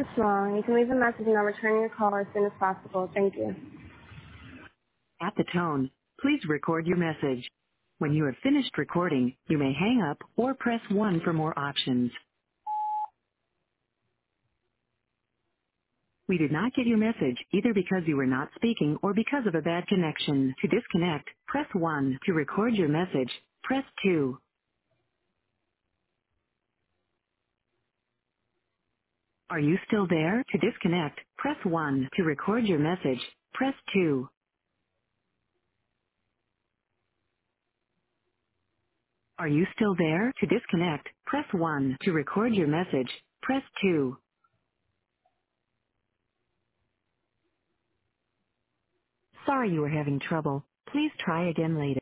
is small. You can leave a message and I'll return your call as soon as possible. Thank you. At the tone, please record your message. When you have finished recording, you may hang up or press 1 for more options. We did not get your message either because you were not speaking or because of a bad connection. To disconnect, press 1. To record your message, press 2. Are you still there? To disconnect, press 1. To record your message, press 2. Are you still there? To disconnect, press 1. To record your message, press 2. Sorry you were having trouble. Please try again later.